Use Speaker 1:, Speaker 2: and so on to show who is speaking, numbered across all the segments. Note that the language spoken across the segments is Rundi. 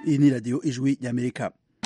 Speaker 1: Iyi ni radiyo ijwi ry'Amerika.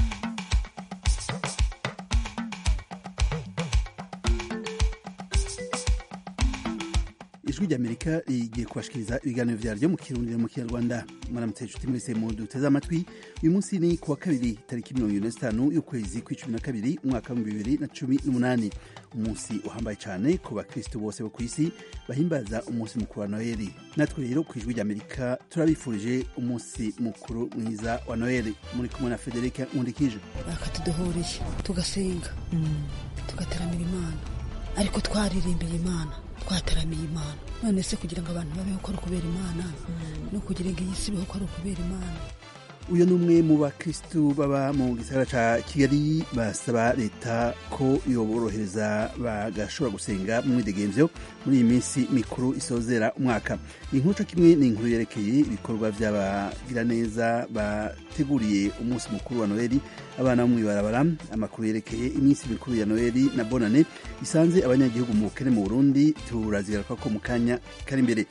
Speaker 1: Ijwi ry'Amerika rigiye kubashikiriza ibiganiro vyaryo mu Kirundi no mu Kinyarwanda. Mwaramutse inshuti mwese muduteze amatwi. Uyu munsi ni kuwa kabiri tariki 25 y'ukwezi kwa12 umwaka wa 2018. Umunsi uhambaye cyane ku bakristo bose bo kwisi bahimbaza umunsi mukuru wa Noheli. Natwe rero ku Ijwi ry'Amerika turabifurije umunsi mukuru mwiza wa Noheli. Muri kumwe na Federica Nkundikije.
Speaker 2: Akatuduhurije tugasenga tugateramira Imana, ariko twaririmbiye Imana, twataramiye Imana. None se kugira ngo abantu babeho ko kubera Imana no kugira ngo iyi si beho ko kubera Imana.
Speaker 1: Uyu ni umwe mu bakristu baba mu gisagara ca Kigali basaba leta ko yoborohereza bagashobora gusenga mu mwidegemvyo muri iyi minsi mikuru isozera umwaka. Inkuru kimwe ni inkuru yerekeye ibikorwa by'abagira neza bateguriye umunsi mukuru wa Noheli abana bo mwibarabara. Amakuru yerekeye iminsi mikuru ya Noheli na Bonane isanze abanyagihugu mu bukene mu Burundi turazira ko mu kanya kari imbere.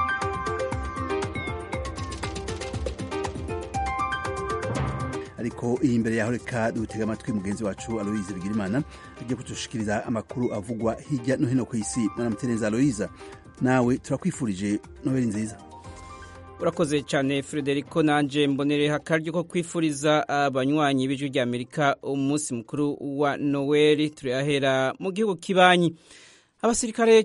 Speaker 1: Ariko iyi imbere yaho reka dutega amatwi mugenzi wacu Aloise Bigirimana agiye kutushikiriza amakuru avugwa hirya no hino ku isi. Mwanamuteneza Aloise, nawe turakwifurije Noheli nziza.
Speaker 3: Urakoze cyane Frederico, nanje mbonereho akaryo ko kwifuriza abanywanyi b'Ijwi ry'Amerika umunsi mukuru wa Noheli. Turahera mu gihugu kibanyi. Abasirikare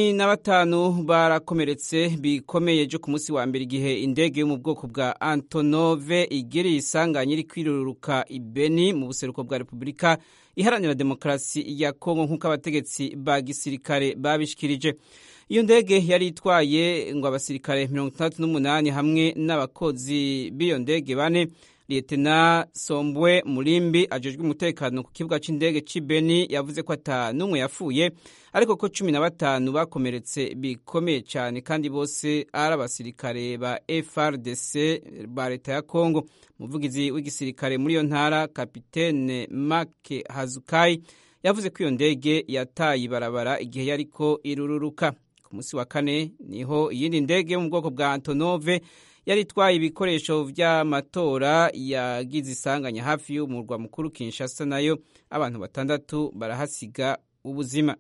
Speaker 3: 15 barakomeretse bikomeye jo ku munsi wa mbere igihe indege yo mu bwoko bwa Antonov igiriye isanganya iri kwiruruka Ibeni mu buseruko bwa Repubulika Iharanira Demokarasi ya Kongo nk'uko abategetsi ba gisirikare babishikirije. Iyo ndege yari itwaye ngo abasirikare 68 hamwe n'abakozi b'iyo ndege bane. Lieutenant Sombwe Mulimbi ajejwe umutekano ku kibuga c'indege c'Ibeni yavuze ko ata numwe yafuye, ariko ko 15 bakomeretse bikomeye cyane kandi bose ari abasirikare ba FARDC ba leta ya Kongo. Umuvugizi w'igisirikare muri iyo ntara Kapitene Make Hazukai yavuze ko iyo ndege yataye ibarabara igihe yariko irururuka. Ku munsi wa kane niho iyindi ndege yo mu bwoko bwa Antonove yari itwaye ibikoresho vy'amatora yagize isanganya hafi y'umurwa mukuru Kinshasa, nayo abantu 6 barahasiga ubuzima.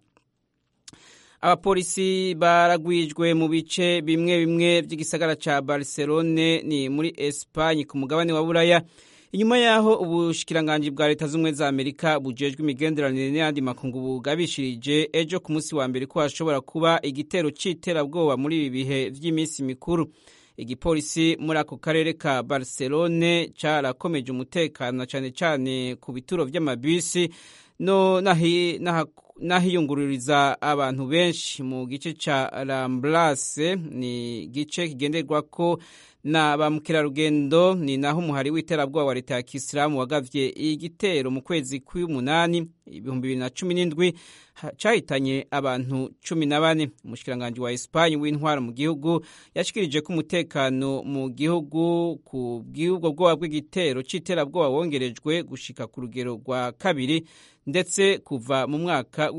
Speaker 3: Abapolisi baragwijwe mu bice bimwe by'igisagara ca Barcelone ni muri Espagne ku mugabane wa Buraya, inyuma yaho ubushikiranganje bwa leta z'umwe za Amerika bujejwe imigenderanire n'andi makungu bugabishirije ejo ku munsi wa mbere ko hashobora kuba igitero c'iterabwoba muri ibi bihe vy'iminsi mikuru. Igipolisi muri ako karere ka Barcelone carakomeje umutekano cyane cyane ku bituro vy'amabisi no nahiyungururiza abantu benshi mu gice ca Ramblas, ni gice kigenderwako na ba mukerarugendo, ni naho umuhari w'iterabwoba wa leta ya Kisilamu wagavye igitero mu kwezi kwa8 2017 cahitanye abantu 14. Umushikiranganje wa Espagne w'intwara mu gihugu yashikirije ko umutekano mu gihugu ku bw'ubwo bwoba bw'igitero c'iterabwoba wongerejwe gushika ku rugero rwa kabiri ndetse kuva mu mwaka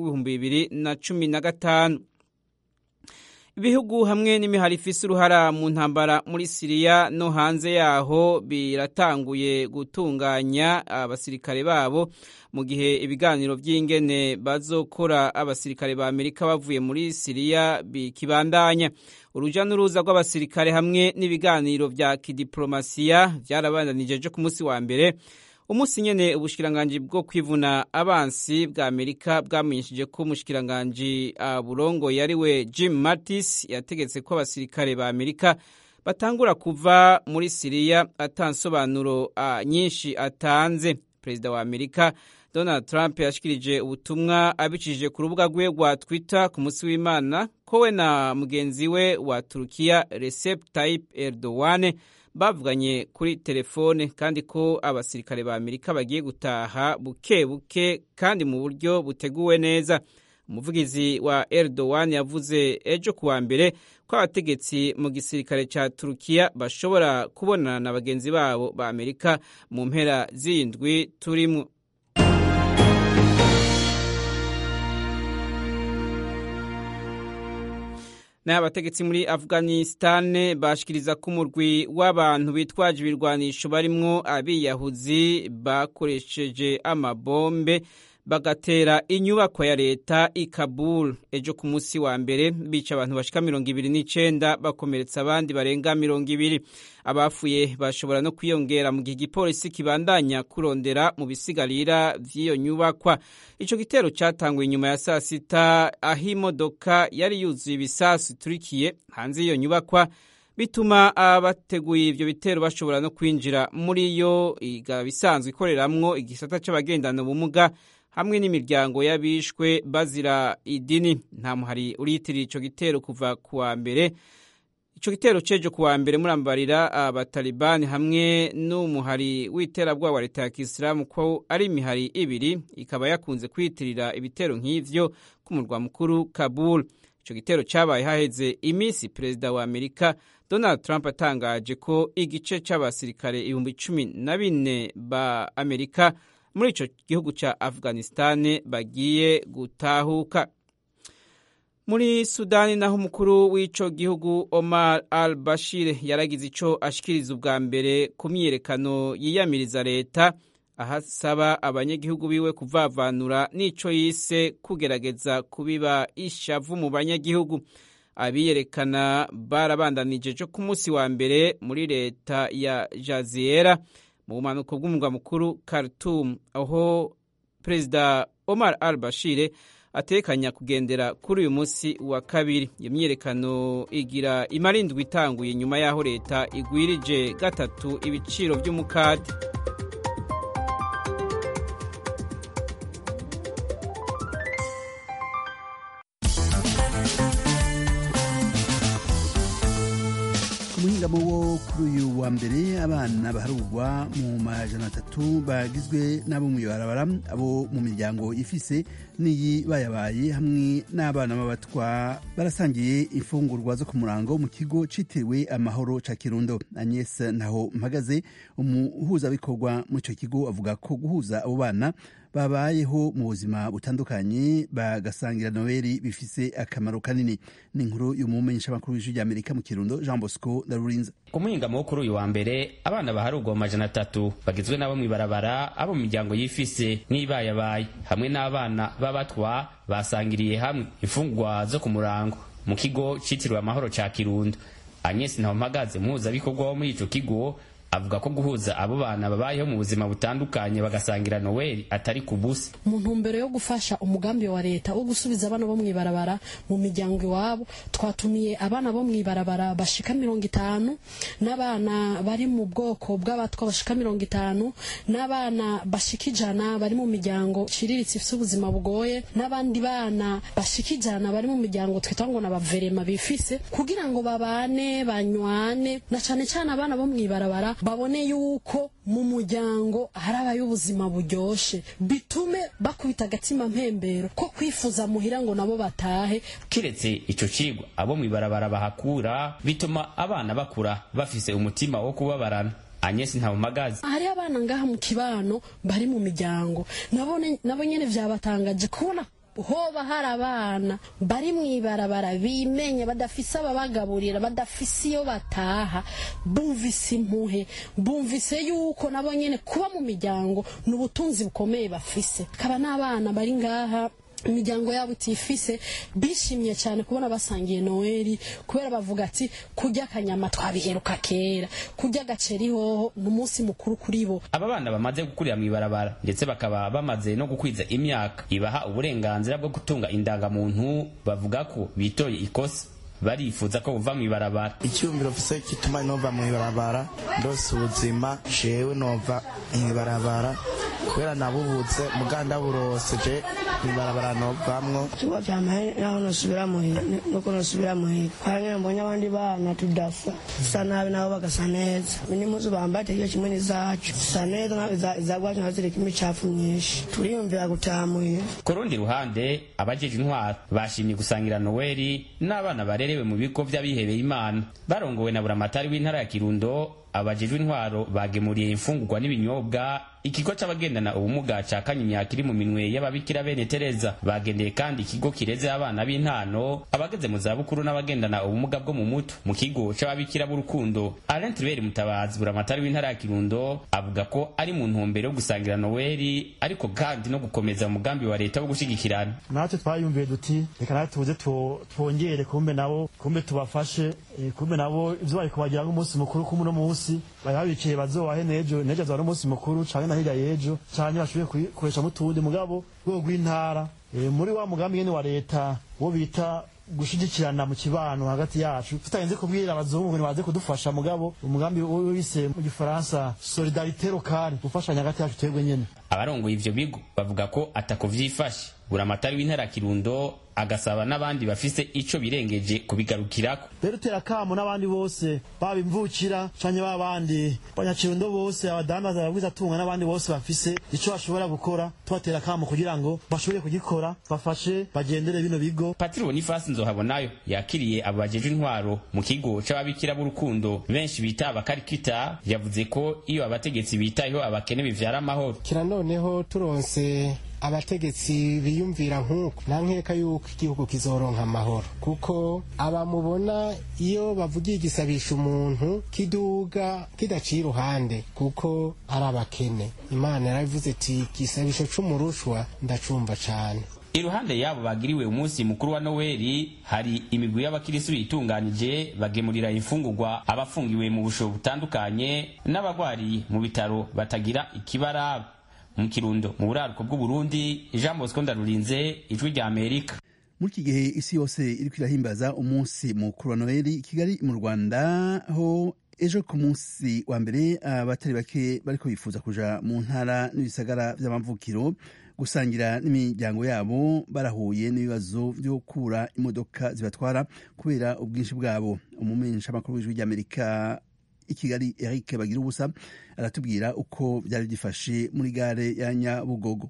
Speaker 3: w'2015. Ibihugu hamwe n'imihari ifise uruhara mu ntambara muri Syria no hanze yaho biratanguye gutunganya abasirikare babo mu gihe ibiganiro vy'ingene bazokora abasirikare ba Amerika bavuye muri Syria bikibandanya. Uruja n'uruza rw'abasirikare hamwe n'ibiganiro vya kidiplomasiya vyarabandanije ejo ku munsi wa mbere. Umusi nyene ubushikiranganje bwo kwivuna abansi bwa Amerika bwamenyesheje ko umushikiranganje burongo yariwe Jim Mattis yategetse ko abasirikare ba Amerika batangura kuva muri Syria atansobanuro nyinshi atanze. Perezida wa Amerika Donald Trump yashikirije ubutumwa abicishije ku rubuga rwe rwa Twitter ku munsi w'Imana ko we na mugenzi we wa Turkiya Recep Tayyip Erdogan bavuganye kuri telefone kandi ko abasirikare ba Amerika bagiye gutaha buke buke kandi mu buryo buteguwe neza. Umuvugizi wa Erdogan yavuze ejo kuwa mbere ko abategetsi mu gisirikare ca Turkiya bashobora kubonana na bagenzi babo ba Amerika mu mpera z'indwi turimo. n'abategetsi muri Afghanistan bashikiriza ko umurwi w'abantu bitwaje ibirwanisho barimwo abiyahuzi bakoresheje amabombe bagatera inyubako ya leta i Kabul ejo ku munsi wa mbere bica abantu bashika 29 bakomeretsa abandi barenga 200. Abafuye bashobora no kwiyongera mu gihe igipolisi kibandanya kurondera mu bisigarira vy'iyo nyubakwa. Ico gitero catangwe inyuma ya saa sita aho imodoka yari yuzuye ibisasu turikiye hanze y'iyo nyubakwa, bituma abateguye ivyo bitero bashobora no kwinjira muri yo bisanzwe ikoreramwo igisata c'abagendana ubumuga hamwe n'imiryango y'abishwe bazira idini. Nta muhari uriyitirira ico gitero kuva kuwa mbere. Ico gitero cejo kuwa mbere murambarira abatalibani hamwe n'umuhari w'iterabwoba wa leta ya Kisilamu ko ari imihari ibiri ikaba yakunze kwiyitirira ibitero nk'ivyo ku murwa mukuru Kabul. Ico gitero cabaye haheze imisi Perezida wa Amerika Donald Trump atangaje ko igice c'abasirikare 14,000 ba Amerika muri ico gihugu ca Afghanistan bagiye gutahuka. Muri Sudani naho umukuru w'ico gihugu Omar al-Bashir yaragize ico ashikiriza ubwa mbere ku myiyerekano yiyamiriza leta, ahasaba abanyagihugu biwe kuvavanura n'ico yise kugerageza kubiba ishavu mu banyagihugu. Abiyerekana barabandanije jo ku munsi wa mbere muri leta ya Jazeera mu bumanuko bw'umurwa mukuru Khartoum, aho Perezida Omar al-Bashir atekanya kugendera kuri uyu munsi wa kabiri. Iyo myiyerekano igira imarindwi itanguye nyuma y'aho leta igwirije gatatu ibiciro vy'umukate.
Speaker 1: Umuhingamo wo kuri uyu wa mbere abana baharugwa mu majana 3 bagizwe n'abo mw'ibarabara, abo mu miryango ifise n'iyi bayabaye hamwe n'abana b'abatwa barasangiye imfungurwa zo ku murango mu kigo citiriwe Amahoro ca Kirundo. Agnes Ntaho Mpagaze, umuhuzabikorwa muri ico kigo, avuga ko guhuza abo bana babayeho mu buzima butandukanye bagasangira Noeli bifise akamaro kanini. Ni inkuru y'umumenyesha makuru w'ijwi ry'Amerika mu Kirundo Jean Bosco Ndarurinze.
Speaker 4: Ku muhingamo wo kuri uyu wa mbere abana baharugwa mu majana 3 bagizwe n'abo mw'ibarabara, abo mu miryango yifise n'ibayabaye hamwe n'abana b'abatwa basangiriye hamwe imfungurwa zo ku murango mu kigo citiriwe Amahoro ca Kirundo. Agnes Ntaho Mpagaze, umuhuzabikorwa wo muri ico kigo, avuga ko guhuza abo bana babayeho mu buzima butandukanye bagasangira Noeli atari kubusa.
Speaker 5: Mu ntumbero yo gufasha umugambi wa leta wo gusubiza abana bo mw'ibarabara mu miryango iwabo, twatumiye abana bo mw'ibarabara bashika 50, n'abana bari mu bwoko bw'abatwa bashika 50, n'abana bashika 100 bari mu miryango ciriritse ifite ubuzima bugoye, n'abandi bana bashika 100 bari mu miryango twita ngo n'abaverema bifise, kugira ngo babane banywane, na cane cyane abana bo mw'ibarabara babone yuko mu muryango harabaye ubuzima buryoshe, bitume bakubita agatima mpembero ko kwifuza muhira ngo nabo batahe.
Speaker 4: Kiretse ico cigwa abo mw'ibarabara bahakura bituma abana bakura bafise umutima wo kubabarana. Agnes Ntaho Mpagaze:
Speaker 5: hari abana ngaha mu kibano bari mu miryango nabo nyene vyabatangaje kubona hoba hari abana bari mw'ibarabara bimenye badafise ababagaburira, badafise iyo bataha, bumvise impuhe, bumvise yuko nabo nyene kuba mu miryango n'ubutunzi bukomeye bafise. Kaba n'abana bari ngaha imiryango yabo itifise bishimye cyane kubona basangiye Noeli, kubera bavuga ati kurya akanyama twabiheruka kera, kurya agaceri hoho n'umunsi mukuru kuri bo.
Speaker 4: Aba bana bamaze gukurira mw'ibarabara ndetse bakaba bamaze no gukwiza imyaka ibaha uburenganzira bwo gutunga indangamuntu, bavuga ko bitoye ikosa, barifuza ko buva mw'ibarabara.
Speaker 6: Icyumviro mfise kituma nova mw'ibarabara ndose ubuzima jewe nova mw'ibarabara kubera nabubutse muganda burose je mw'ibarabara novamwo
Speaker 7: tuba vyamaye naho nosubira muhira nuko nosubira muhira hanyuma mbonye abandi bana tudasa sa nabi nabo bagasa neza minimuzu bambate iyo kimwe nizacu sa neza nawe izagwacu nazirika imicafu myinshi turiyumvira gutaha muhira.
Speaker 4: Ku rundi ruhande abajeje intwaro bashimye gusangira Noeli n'abana barerewe mu bigo vy'abihebeye Imana barongowe na buramatari w'intara ya Kirundo abajejwe intwaro bagemuriye imfungurwa n'ibinyobwa ikigo c'abagendana ubumuga ca Kanyinya kiri mu minwe y'ababikira bene Tereza. Bagendeye kandi ikigo kireze abana b'intano, abageze mu zabukuru n'abagendana ubumuga bwo mu mutu mu kigo c'ababikira b'urukundo. Alain Tribert Mutabazi, buramatari w'intara ya Kirundo, avuga ko ari mu ntumbero yo gusangira Noeli ariko kandi no gukomeza umugambi wa leta wo gushigikirana.
Speaker 8: Natwe twayumviye duti reka natuze twongere kumbe tubafashe kumbe nabo ivyo bari kubagira nk'umunsi mukuru k'umuno munsi bayabikiye bazowahe nejo azaba umunsi mukuru canke na hirya yejo canke bashoboye kuresha mutundi mugabo rwo gw'intara muri wa mugambi nyene wa leta wo bita gushigikirana mu kibano hagati yacu tutagenze kubwira abazungu ngo baze kudufasha mugabo umugambi wise mu gifaransa solidarité locale gufashanya hagati yacu twebwe nyene.
Speaker 4: Abarongoye ivyo bigo bavuga ko atako vyifashe. Buramatari w'intara Kirundo agasaba n'abandi bafise ico birengeje kubigarukirako.
Speaker 8: Rero terakamo n'abandi bose babimvukira canke babandi banyakirundo bose abadandaza babwiza tunga n'abandi bose bafise ico bashobora gukora tubatera kamo kugira ngo bashobore kugikora bafashe bagendere bino bigo.
Speaker 4: Patiri Boniface Nzohabonayo yakiriye abajeje intwaro mu kigo c'ababikira b'urukundo benshi bita abakarikita, yavuze ko iyo abategetsi bitayeho abakene bivyara amahoro.
Speaker 9: Kira noneho turonse abategetsi biyumvira nk'uko nta nkeka yuko igihugu kizoronka amahoro, kuko abamubona iyo bavugiye igisabisha umuntu kiduga kidaciye iruhande kuko ari abakene. Imana yaravuze iti igisabisho c'umurushwa ndacumva cane.
Speaker 4: Iruhande yabo bagiriwe umunsi mukuru wa Noeli hari imigwi y'abakirisitu yitunganije bagemurira imfungurwa abafungiwe mu busho butandukanye n'abagwari mu bitaro batagira ikibaraba. Mu Kirundo mu buraruko bw'u Burundi, Jean Bosco Ndarurinze, Ijwi rya Amerika.
Speaker 1: Muri iki gihe isi yose iriko irahimbaza umunsi mukuru wa Noeli, Kigali mu Rwanda ho ejo ku munsi wa mbere abatari bake bariko bifuza kuja mu ntara n'ibisagara vy'amavukiro gusangira n'imiryango yabo barahuye n'ibibazo vyo kubura imodoka zibatwara kubera ubwinshi bwabo. Umumenyeshamakuru w'Ijwi rya Amerika i Kigali Eric Bagirubusa aratubwira uko byari byifashe muri gare ya Nyabugogo.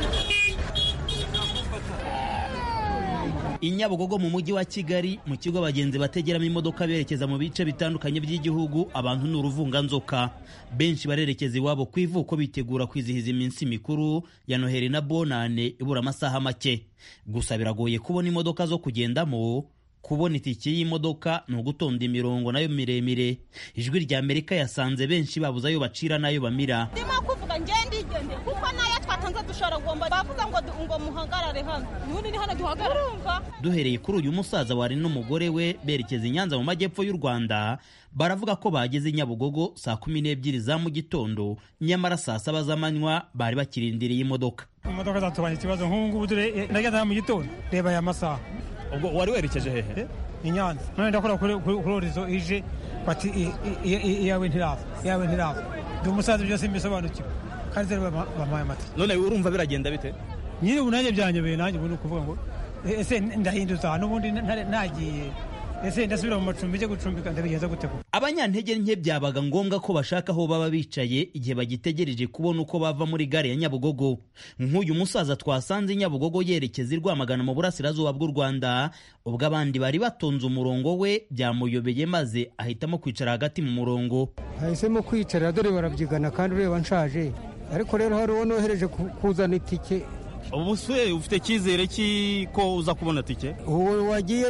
Speaker 10: I Nyabugogo mu mujyi wa Kigali mu kigo abagenzi bategeramo imodoka berekeza mu bice bitandukanye by'igihugu, abantu ni uruvunganzoka. Benshi barerekeza iwabo ku ivuko bitegura kwizihiza iminsi mikuru ya Noheli na Bonane ibura amasaha make. Gusa biragoye kubona imodoka zo kugendamo. Kubona itike y'imodoka ni ugutonda imirongo nayo miremire. Ijwi rya Amerika yasanze benshi babuze ayo bacira nayo bamira.
Speaker 11: Ndimo kuvuga ngende kuko nayo twatanze dushora gomba bavuga ngo muhagarare hano. Nubundi ni hano duhagarara.
Speaker 10: Duhereye kuri uyu musaza wari n'umugore we berekeza i Nyanza mu majyepfo y'u Rwanda, baravuga ko bageze i Nyabugogo saa 12 za mu gitondo, nyamara saa 7 z'amanywa bari bakirindiriye imodoka.
Speaker 12: Imodoka zatubanye ikibazo nk'ubu dore nageze mu gitondo reba aya masaha.
Speaker 10: Ubwo wari werekeje hehe?
Speaker 12: I Nyanza. None ndakora kuri orizo ije bati iyawe ntiraza. Ndi umusaza byose mbisobanukiwe. Kandi zero bamaye amata.
Speaker 10: None urumva biragenda bite?
Speaker 12: Nyine ubunanye byanyobeye nanjye ubundi kuvuga ngo ese ndahinduza n'ubundi nagiye. Ese ndasubira mu macumbi cyo gucumbika ndabigenza gute ko?
Speaker 10: Abanyantege nke byabaga ngombwa ko bashaka aho baba bicaye igihe bagitegereje kubona uko bava muri gare ya Nyabugogo. Nk'uyu musaza twasanze i Nyabugogo yerekeza i Rwamagana mu burasirazuba bw'u Rwanda, ubwo abandi bari batonze umurongo we byamuyobeye maze ahitamo kwicara hagati mu murongo.
Speaker 13: Hahisemo kwicara dore barabyigana kandi ureba nshaje, ariko rero hari uwo nohereje kuzana itike.
Speaker 10: Ubu se ufite cyizere ko uza kubona tike?
Speaker 13: Uwo wagiye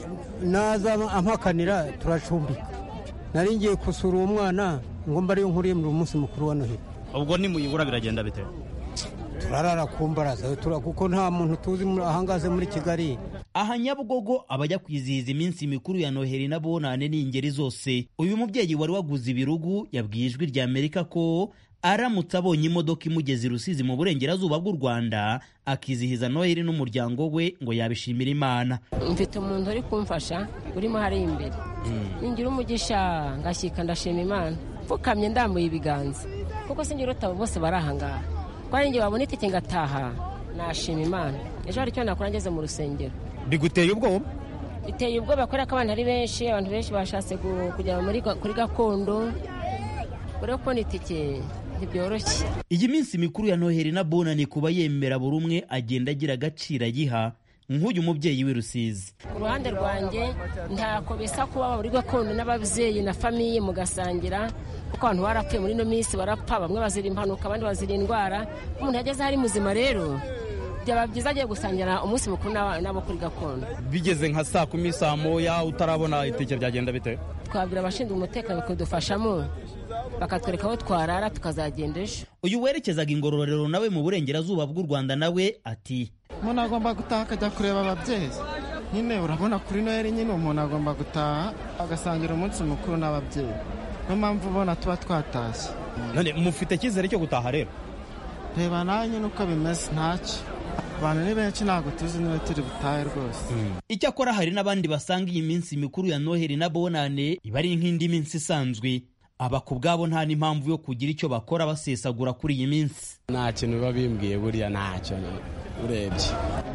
Speaker 13: naza ampakanira turacumbika. Nari ngiye kusura uwo mwana ngo mbari nkuriye mu munsi mukuru wa Noheli.
Speaker 10: Ubwo ni muyibura biragenda bite?
Speaker 13: Turarara kumbaraza kuko nta muntu tuzi ahangaze muri Kigali.
Speaker 10: Aha Nyabugogo abajya kwizihiza iminsi mikuru ya Noheli na Bonane ni ingeri zose. Uyu mubyeyi wari waguze ibirugu yabwiye Ijwi rya Amerika ko aramutse abonye imodoka imugeza i Rusizi mu burengerazuba bw'u Rwanda akizihiza Noheli n'umuryango we ngo yabishimira Imana.
Speaker 14: Mfite umuntu uri kumfasha urimo hari imbere. Ningira umugisha ngashyika ndashima Imana. Pfukamye ndambuye ibiganza kuko singira utabo bose barahangaha. Kwari ngiye babona itike ngataha nashima Imana. Ejo hari cyo nakora ngeze mu rusengero.
Speaker 10: Biguteye ubwoba?
Speaker 14: Biteye ubwoba kubera ko abantu ari benshi, abantu benshi bashatse kujya kuri gakondo. Kure ko nitike ntibyoroshye.
Speaker 10: Iyi minsi mikuru ya Noheli na Bonane kuba yemera buri umwe agenda agira agaciro ayiha. nk'uyu mubyeyi w'i Rusizi.
Speaker 14: Ku ruhande rwanjye ntako bisa kuba muri gakondo n'ababyeyi na famiye mugasangira, kuko abantu barapfuye muri ino minsi, barapfa, bamwe bazira impanuka abandi bazira indwara. Umuntu yageze hari muzima rero byaba byiza agiye gusangira umunsi mukuru n'abo kuri gakondo.
Speaker 15: Bigeze nka saa 10 saa moya utarabona itike byagenda bite?
Speaker 14: Twabwira abashinzwe umutekano bakadufashamo bakatwereka aho twarara tukazagenda ejo.
Speaker 10: Uyu werekezaga Ingororero nawe mu burengerazuba bw'u Rwanda nawe ati
Speaker 16: umuntu agomba gutaha akajya kureba ababyeyi. Nyine urabona kuri Noheli nyine umuntu agomba gutaha agasangira umunsi mukuru n'ababyeyi. Niyo mpamvu ubona tuba twatashye.
Speaker 15: None mufite icyizere cyo gutaha rero?
Speaker 16: Reba nawe nyine uko bimeze ntacyo. Abantu ni benshi ntabwo tuzi niba turi butahe rwose.
Speaker 10: Icyakora hari n'abandi basanga iyi minsi mikuru ya Noheli na Bonane iba ari nk'indi minsi isanzwe. Aba ku bwabo nta n'impamvu yo kugira icyo bakora basesagura kuri iyi minsi.
Speaker 17: Nta kintu biba bimbwiye buriya ntacyo urebye.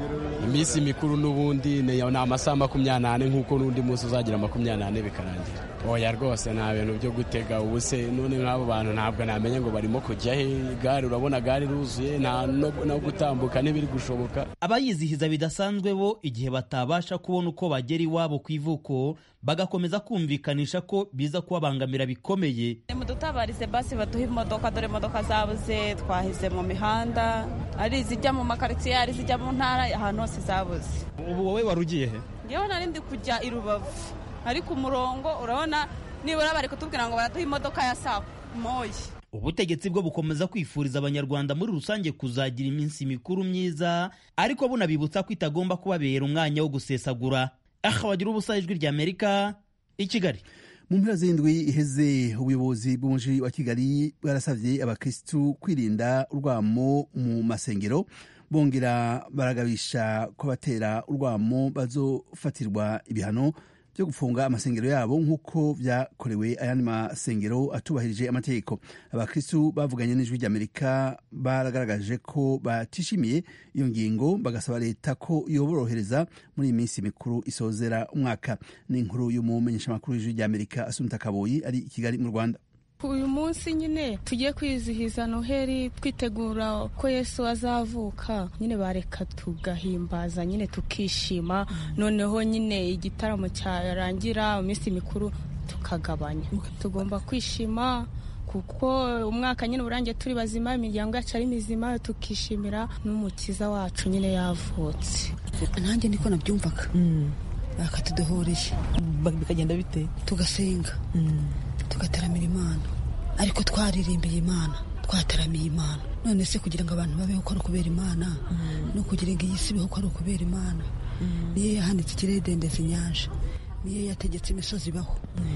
Speaker 17: Iminsi mikuru n'ubundi ni amasaha 24 nk'uko n'undi munsi uzagira 24 bikarangira. Oya rwose nta bintu byo gutega ubuse, none nk'abo bantu ntabwo namenya ngo barimo kujya he. Gare urabona gare ruzuye, no gutambuka ntibiri gushoboka.
Speaker 10: Abayizihiza bidasanzwe bo igihe batabasha kubona uko bagera iwabo ku ivuko bagakomeza kumvikanisha ko biza kubabangamira bikomeye.
Speaker 18: Mudutabarize basi baduha imodoka, dore imodoka zabuze, twahize mu mihanda, ari izijya mu makaritsiye, ari izijya mu ntara, ahantu hose zabuze.
Speaker 15: Ubu wowe warugiye he?
Speaker 18: Ngewe nari ndi kujya i Rubavu, ariko umurongo urabona nibura bari kutubwira ngo baraduha imodoka ya saa moya.
Speaker 10: Ubutegetsi bwo bukomeza kwifuriza abanyarwanda muri rusange kuzagira iminsi mikuru myiza, ariko bunabibutsa ko itagomba kubabera umwanya wo gusesagura. Wagira ubusa, Ijwi ry'Amerika, i Kigali.
Speaker 1: Mu mpera z'indwi iheze ubuyobozi bw'umujyi wa Kigali bwarasabye abakristu kwirinda urwamo mu masengero, bongera baragabisha ko batera urwamo bazofatirwa ibihano byo gufunga amasengero yabo nk'uko byakorewe ayandi masengero atubahirije amategeko. Abakristu bavuganye n'Ijwi ry'Amerika baragaragaje ko batishimiye iyo ngingo, bagasaba leta ko yoborohereza muri iyi minsi mikuru isozera umwaka. Ni inkuru y'umumenyeshamakuru w'Ijwi ry'Amerika Asumta Kaboyi ari i Kigali mu Rwanda.
Speaker 19: Uyu munsi nyine tugiye kwizihiza Noheli twitegura ko Yesu azavuka, nyine bareka tugahimbaza, nyine tukishima, noneho nyine igitaramo cyarangira iminsi mikuru tukagabanya. Tugomba kwishima kuko umwaka nyine urangiye turi bazima, imiryango yacu ari mizima, tukishimira n'umukiza wacu nyine yavutse.
Speaker 2: Nanjye niko nabyumvaga. Bakatuduhurije
Speaker 20: bikagenda bite,
Speaker 2: tugasenga tugateramira Imana, ariko twaririmbiye Imana, twataramiye Imana. None se kugira ngo abantu babeho ko ari ukubera Imana, no kugira ngo iyi si ibeho ko ari ukubera Imana. Niyo yahanditse ikirere, dendeza inyanja, niyo yategetse imisozi ibaho.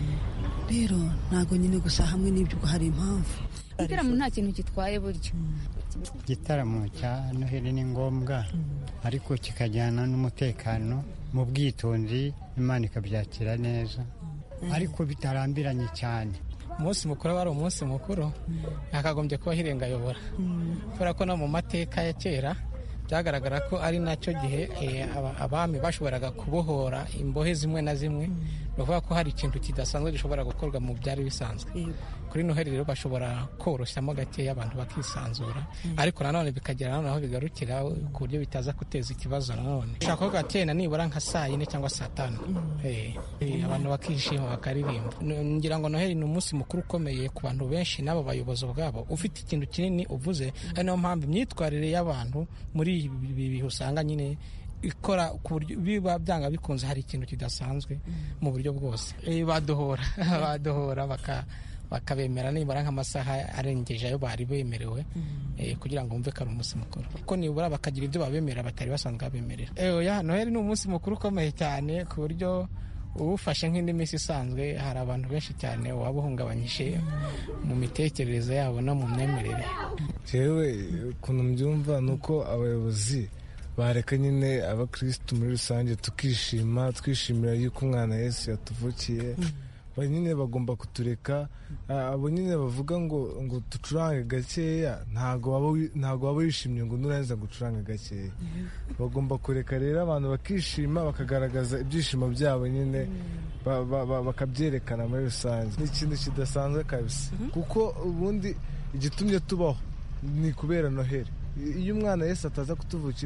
Speaker 2: Rero ntago nyine gusa hamwe n'ibyo ubwo hari impamvu.
Speaker 21: Igitaramo nta kintu gitwaye buryo.
Speaker 22: Igitaramo cya Noheli ni ngombwa, ariko kikajyana n'umutekano mu bwitonzi, Imana ikabyakira neza, ariko bitarambiranye cyane.
Speaker 23: Umunsi mukuru aba ari umunsi mukuru, yakagombye kuba hirenga ayobora, kubera ko no mu mateka ya kera byagaragara ko ari nacyo gihe abami bashoboraga kubohora imbohe zimwe na zimwe. Bavuga ko hari ikintu kidasanzwe gishobora gukorwa mu byari bisanzwe. Kuri Noheli rero bashobora koroshyamo gakeya abantu bakisanzura, ariko nanone bikagera naho bigarukira ku buryo bitaza guteza ikibazo. Nanone ushaka ko gatena nibura nka saa 4 cyangwa saa 5 abantu bakishima bakaririmba. Ngira ngo Noheli ni umunsi mukuru ukomeye ku bantu benshi, n'abo bayobozi ubwabo ufite ikintu kinini uvuze. Ari nayo mpamvu imyitwarire y'abantu muri ibi bihe usanga nyine ikora ku buryo biba byanga bikunze hari ikintu kidasanzwe mu buryo bwose. Badohora bakabemera nibura nk'amasaha arengeje ayo bari bemerewe, kugira ngo bumve ko ari umunsi mukuru, kuko nibura bakagira ibyo babemera batari basanzwe babemerera. Noheli ni umunsi mukuru ukomeye cyane ku buryo uwufashe nk'indi minsi isanzwe hari abantu benshi cyane waba uhungabanyije mu mitekerereze yabo no mu myemerere.
Speaker 24: Jewe ukuntu mbyumva ni uko abayobozi bareka nyine abakristu muri rusange tukishima, twishimira yuko umwana Yesu yatuvukiye. Nyine bagomba kutureka. Abo nyine bavuga ngo ducurange gakeya, ntago waba wishimye ngo nurangiza gucuranga gakeya. Bagomba kureka rero abantu bakishima, bakagaragaza ibyishimo byabo nyine, bakabyerekana muri rusange. Ni ikintu kidasanzwe kabisa, kuko ubundi igitumye tubaho ni kubera Noheli. Iyo umwana Yesu ataza kutuvukira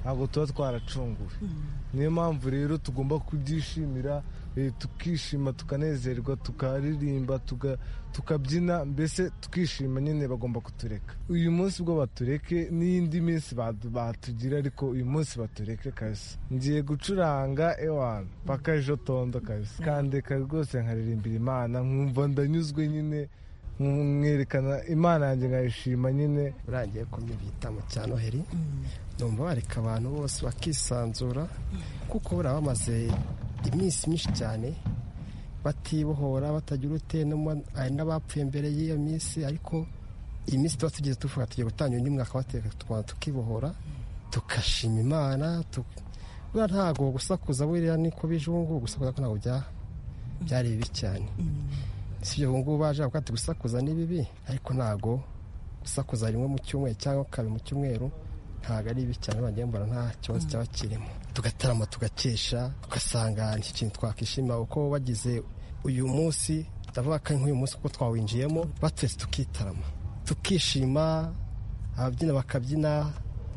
Speaker 24: ntabwo tuba twaracunguwe. Niyo mpamvu rero tugomba kubyishimira, tukishima tukanezerwa, tukaririmba, tukabyina, mbese tukishima. Nyine bagomba kutureka uyu munsi bwo batureke, n'iyindi minsi batugira, ariko uyu munsi batureke kabisa. Ngiye gucuranga ewana paka ejo tondo kabisa, kandeka rwose nkaririmbira Imana, nkumva ndanyuzwe, nyine mwerekana Imana yanjye nkayishima. Nyine
Speaker 3: urangiye kumenya igitamo cya Noheli, ndumva bareka abantu bose bakisanzura, kuko buriya bamaze iminsi myinshi cyane batibohora, batagira hari n'abapfuye mbere y'iyo minsi, ariko iyi minsi tuba tugiye tuvuga tugiye gutangira undi mwaka bateka tukibohora, tukashima Imana. Buriya ntabwo gusakuza buriya niko bije ubu ngubu, gusakuza ko ntabwo byari bibi cyane. Si ibyo ubu ngubu baje bavuga ati gusakuza ni bibi, ariko ntabwo gusakuza rimwe mu cyumweru cyangwa kabiri mu cyumweru ntabwo ari bibi cyane. Bagiye mbona nta kibazo cyaba kirimo, tugatarama tugakesha, tugasanga iki kintu twakishima uko bagize uyu munsi. Ndavuga ko nk'uyu munsi kuko twawinjiyemo, batwese tukitarama tukishima, ababyina bakabyina,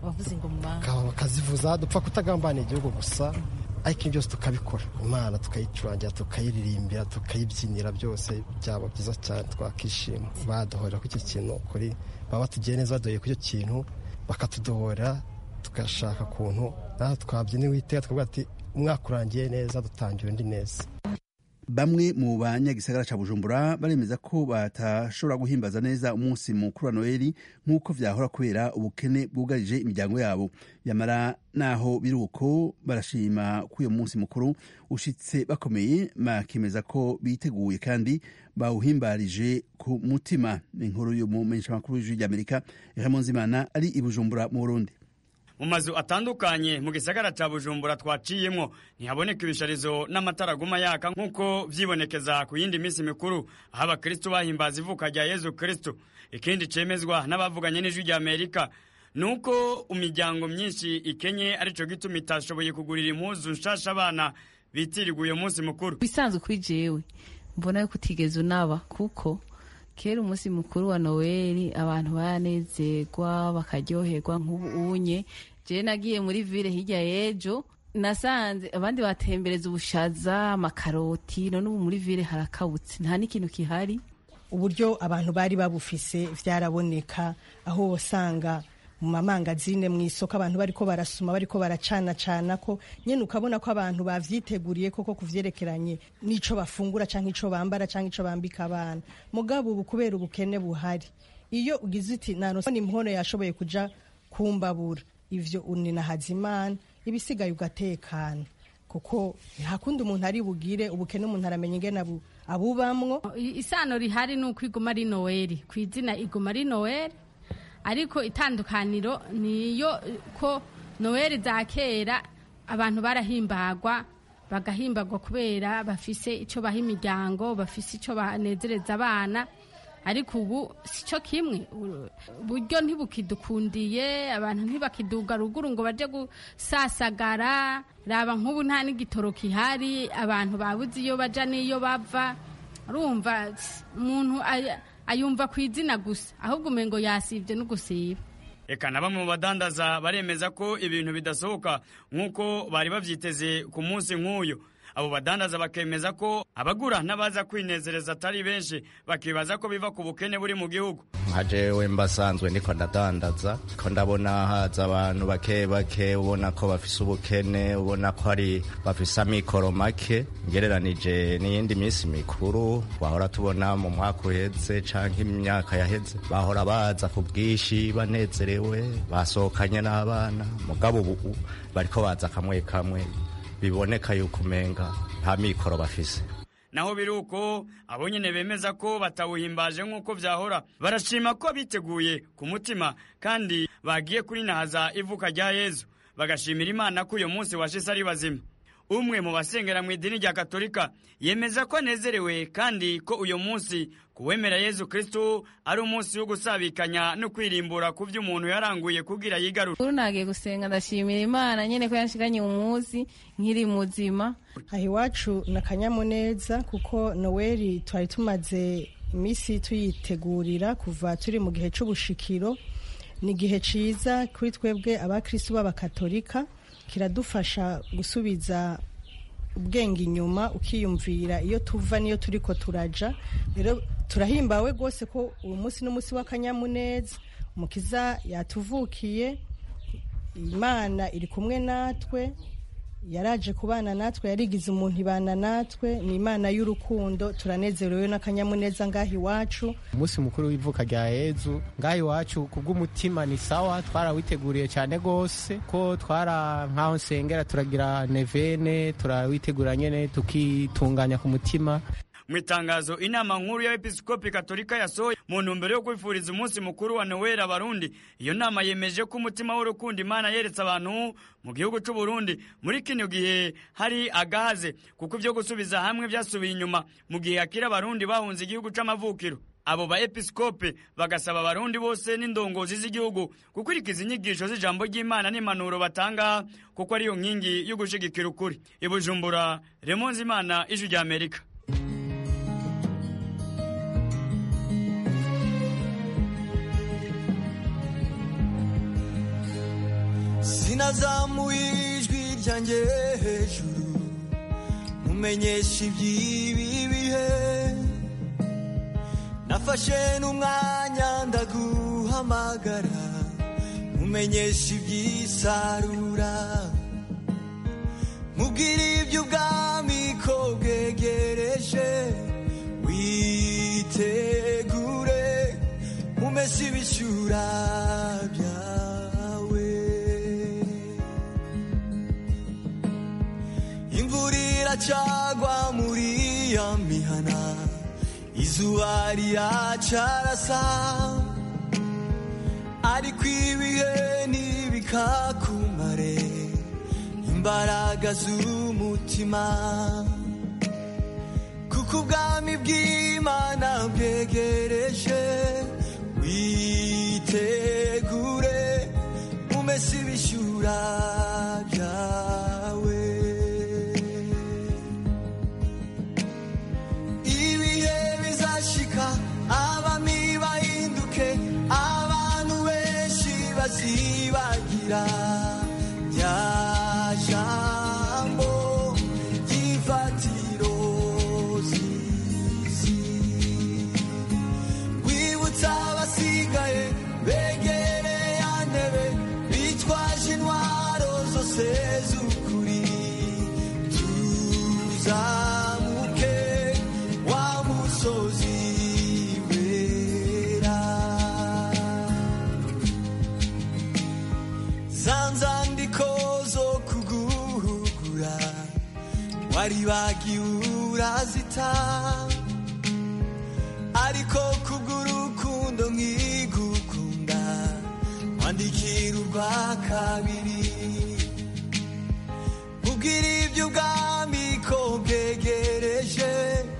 Speaker 3: bakazivuza, dupfa kutagambana igihugu gusa, ariko ibyo byose tukabikora, Imana tukayicurangira, tukayiririmbira, tukayibyinira, byose byaba byiza cyane, twakishima. Baduhorera ku icyo kintu, kuri baba batugiye neza, baduheye ku icyo kintu, bakatudohora, tugashaka ukuntu natwe twabyina Uwiteka, tukavuga ati umwaka urangiye neza, dutangira undi neza.
Speaker 1: Bamwe mu banyagisagara ca Bujumbura baremeza ko batashobora guhimbaza neza umunsi mukuru wa Noheli nk'uko vyahora kubera ubukene bwugarije imiryango yabo. Yamara naho biruko barashima ko uyo munsi mukuru ushitse bakomeye, bakemeza ko biteguye kandi bawuhimbarije ku mutima. Inkuru yo mu menyeshamakuru y'Ijwi ry'Amerika, Raymond Zimana ari i Bujumbura mu Burundi.
Speaker 5: Mu mazu atandukanye mu gisagara ca Bujumbura twaciyemwo ntihaboneka ibisharizo n'amatara guma yaka nk'uko vyibonekeza ku yindi minsi mikuru, aho abakristo bahimbaza ivuka rya Yezu Kristo. Ikindi cemezwa n'abavuganye n'Ijwi ry'Amerika nuko imiryango myinshi ikenye, arico gituma itashoboye kugurira impuzu nshasha abana bitiriguye uyo munsi mukuru.
Speaker 6: Bisanzwe kuri jewe mbona yuko utigeze unaba, kuko kera umunsi mukuru wa Noheli abantu baranezerwa bakaryoherwa. nk'ubu unye je nagiye muri ville hirya y'ejo, nasanze abandi batembereza ubushaza, amakaroti, none ubu muri ville harakabutse, nta n'ikintu kihari.
Speaker 20: Uburyo abantu bari babufise vyaraboneka, aho wasanga mu mamangazine mu isoko abantu bariko barasuma, bariko baracana ko nyene, ukabona ko abantu bavyiteguriye koko kuvyerekeranye n'ico bafungura canke ico bambara canke ico bambika abana. Mugabo ubu kubera ubukene buhari, iyo ugize uti naronse impono yashoboye kuja kumbabura, ivyo unina Hazimana, ibisigaye ugatekana, kuko ntakundi umuntu ari bugire ubukene, umuntu aramenya ingene abubamwo.
Speaker 25: Isano rihari nuko iguma ari Noheli, kwizina iguma ari Noheli, ariko itandukaniro niyo ko Noheli za kera abantu barahimbagwa, bagahimbagwa kubera bafise ico baha imiryango, bafise ico banezereza abana, ariko ubu sico kimwe. Buryo ntibukidukundiye, abantu ntibakiduga ruguru ngo baje gusasagara. Raba nk'ubu nta n'igitoro kihari, abantu babuze iyo baja n'iyo bava. Urumva umuntu ayumva kwizina gusa, ahubwo umengo yasivye no gusiba.
Speaker 5: Eka na bamwe mu badandaza baremeza ko ibintu bidasohoka nk'uko bari bavyiteze ku munsi nk'uyu. Abo badandaza bakemeza ko abagura n'abaza kwinezereza atari benshi, bakibaza ko biva ku bukene buri mu gihugu.
Speaker 26: Nka jewe mbasanzwe ndiko ndadandaza, ko ndabona haza abantu bake bake, ubona ko bafise ubukene, ubona ko ari bafise amikoro make ngereranije n'iyindi minsi mikuru bahora tubona mu mwaka uheze canke imyaka yaheze. Bahora baza ku bwishi banezerewe, basohokanye n'abana, mugabo ubu bariko baza kamwe kamwe, biboneka yuko umenga nta mikoro bafise.
Speaker 5: Naho biruko abo nyene bemeza ko batawuhimbaje nk'uko vyahora, barashima ko biteguye ku mutima kandi bagiye kurinahaza ivuka rya Yezu, bagashimira Imana ko uyo munsi washise ari bazima. Umwe mu basengera mu idini rya Katolika yemeza ko anezerewe kandi ko uyo munsi kuwemera Yezu Kristo ari umunsi wo gusabikanya no kwirimbura ku vyo umuntu yaranguye kugira yigarura.
Speaker 6: Nagiye gusenga ndashimira Imana nyene ko yanshikanye umunsi nkiri muzima.
Speaker 20: Aho iwacu nakanyamuneza kuko Noheli twari tumaze imisi tuyitegurira kuva turi mu gihe c'ubushikiro, ni igihe ciza kuri twebwe abakristo b'abakatolika, kiradufasha gusubiza ubwenge inyuma, ukiyumvira iyo tuva niyo turiko turaja. Rero turahimbawe rwose ko uyu munsi n'umunsi w'akanyamuneza, umukiza yatuvukiye, Imana iri kumwe natwe, yaraje kubana natwe, yarigize umuntu ibana natwe, ni Imana y'urukundo. Turanezerewe n'akanyamuneza ngaho iwacu.
Speaker 4: Umunsi mukuru w'ivuka rya Yezu ngaho iwacu kubw'umutima ni sawa, twarawiteguriye cyane gose, ko twara nkaho nsengera turagira nevene, turawitegura nyene tukitunganya ku mutima.
Speaker 5: Mu itangazo inama nkuru y'abepiskopi katolika yasohoye mu ntumbero yo kwifuriza umunsi mukuru wa Noel abarundi, iyo nama yemeje ko umutima w'urukundo Imana yeretse abantu mu gihugu cy'u Burundi muri kino gihe hari agahaze, kuko ibyo gusubiza hamwe byasubiye inyuma mu gihe akira abarundi bahunze igihugu c'amavukiro. Abo ba episkope bagasaba abarundi bose n'indongozi z'igihugu gukurikiza inyigisho z'ijambo ry'Imana n'impanuro batanga, kuko ariyo nkingi yo gushigikira ukuri. I Bujumbura, Remonzi Imana, Ijwi rya Amerika.
Speaker 7: Sinazamuye ijwi ryanjye hejuru mumenyesha iby'ibi bihe, nafashe n'umwanya ndaguhamagara mumenyesha iby'isarura, mubwira iby'ubwami ko bwegereje, witegure mumese ibishyura byawe. Imvura iracagwa muri ya mihana, izuba riracarasa, ariko ibihe ntibikakumare imbaraga z'umutima, kuko ubwami bw'Imana bwegereje, witegure umese ibishyura byawe. Ibihe bizashika abami bahinduke, abantu benshi bazibagira rya jambo ry'ifatiro z'isi, wibutsa abasigaye begereye ya ntebe bitwaje intwaro zose z'ukuri, tuzamuke wa musozi wera. Zanzandiko zo kuguhugura wari bagiye urazita, ariko kubw'urukundo nkigukunda wandikira urwa kabiri, ubwira iby'ubwami ko bwegereje,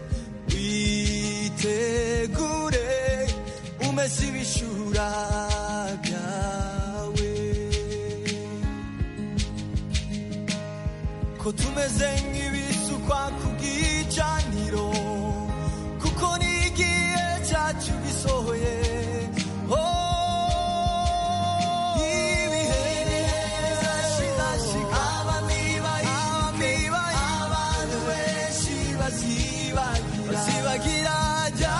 Speaker 7: witegure umese ibishyura byawe. Ko tumeze nk'ibisukwa ku bw'icaniro, kuko n'igihe cyacu gisohoye. Bazibagira rya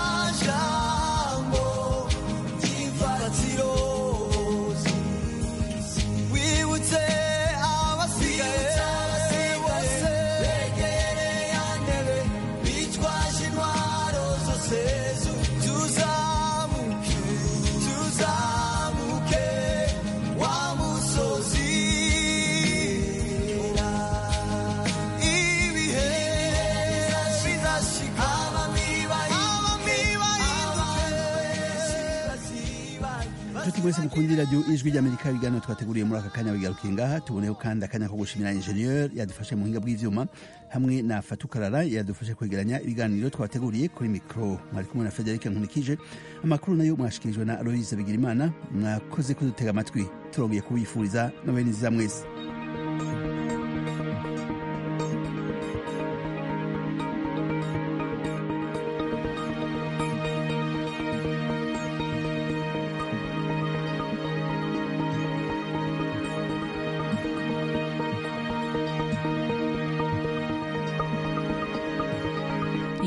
Speaker 7: jambo ry'imfatiro z'isi, wibutse abasigaye bose begereye ya ntebe bitwaje intwaro zose, tuzamuke wa musozi.
Speaker 1: Inshuti mwese mukundira radiyo Ijwi ry'Amerika, ibiganiro twateguriye muri aka kanya bigarukiye ngaha. Tuboneyeho kandi akanya ko gushimira ingenieur yadufashe mu buhinga bw'ivyuma, hamwe na Fatukarara yadufashe kwegeranya ibiganiro twateguriye. Kuri mikro mwari kumwe na Frederic Nkunikije, amakuru nayo mwashikirijwe na Aloise Bigirimana. Mwakoze kudutega amatwi, turongeye kubifuriza Noheli nziza mwese.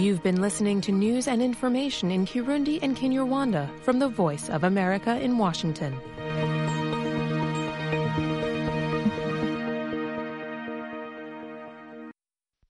Speaker 8: You've been listening to news and information in Kirundi and Kinyarwanda from the Voice of America in Washington.